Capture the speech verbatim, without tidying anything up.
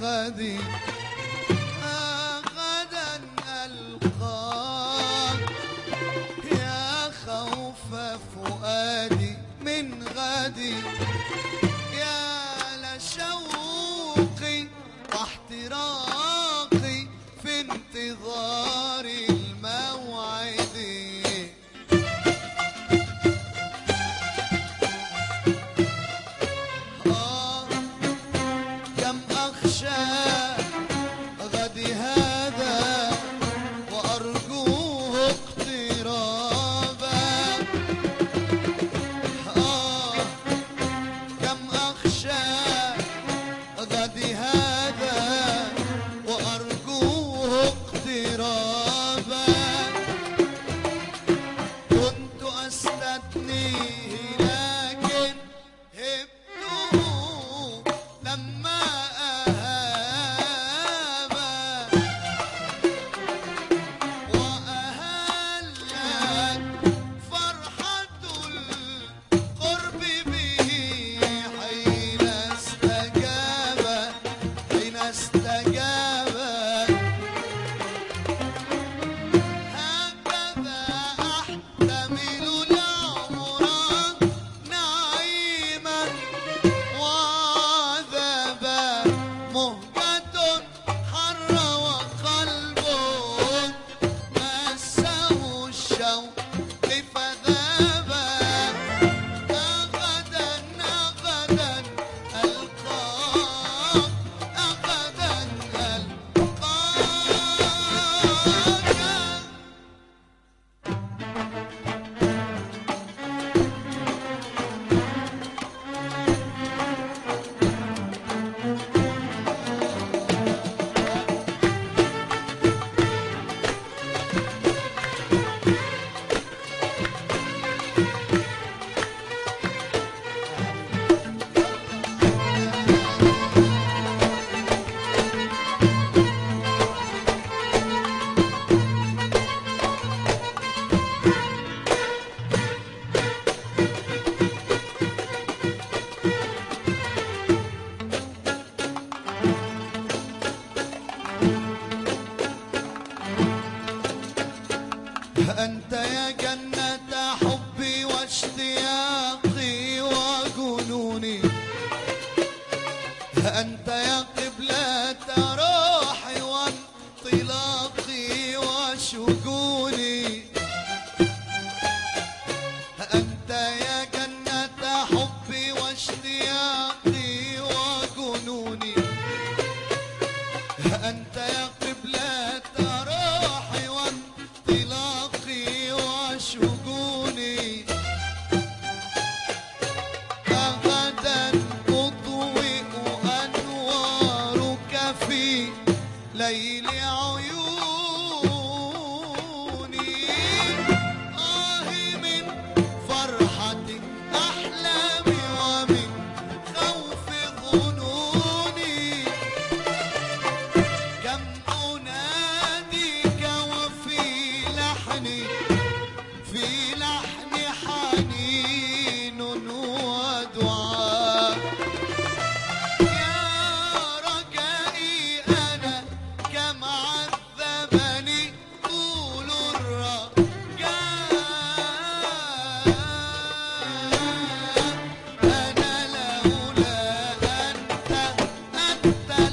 غدي غدا ألقاك يا خوف فؤادي من غدي يا لشوقي واحتراقي في انتظار الموعد آه كم أخشى غدي هذا وأرجوه اقترابا آه كم أخشى غدي هذا وأرجوه اقترابا كنت أستثنيه لكن هبته لما أهابا وأهلت فرحة القرب به حين استجاب حين استجاب هكذا أحتمل العمر نعيما وعذابا مهجة حر وقلب مسه الشوق فذابا أغدا أغدا ألقاك أغدا ألقاك أنت يا جنة حبي واشتياقي وجنوني أنت يا قبلة روحي وانطلاقي وشجوني أنت يا جنة حبي واشتياقي وجنوني أنت يا قبلة روحي وانطلاقي وشجوني أغدا تضوئ أنوارك في ليل عيوني آه من فرحة أحلامي ومن خوف ظنوني كم أناديك وفي لحني في لحن حنين ودعاء يا رجائي أنا كم عذبني طول الرجاء أنا لولا أنت أنت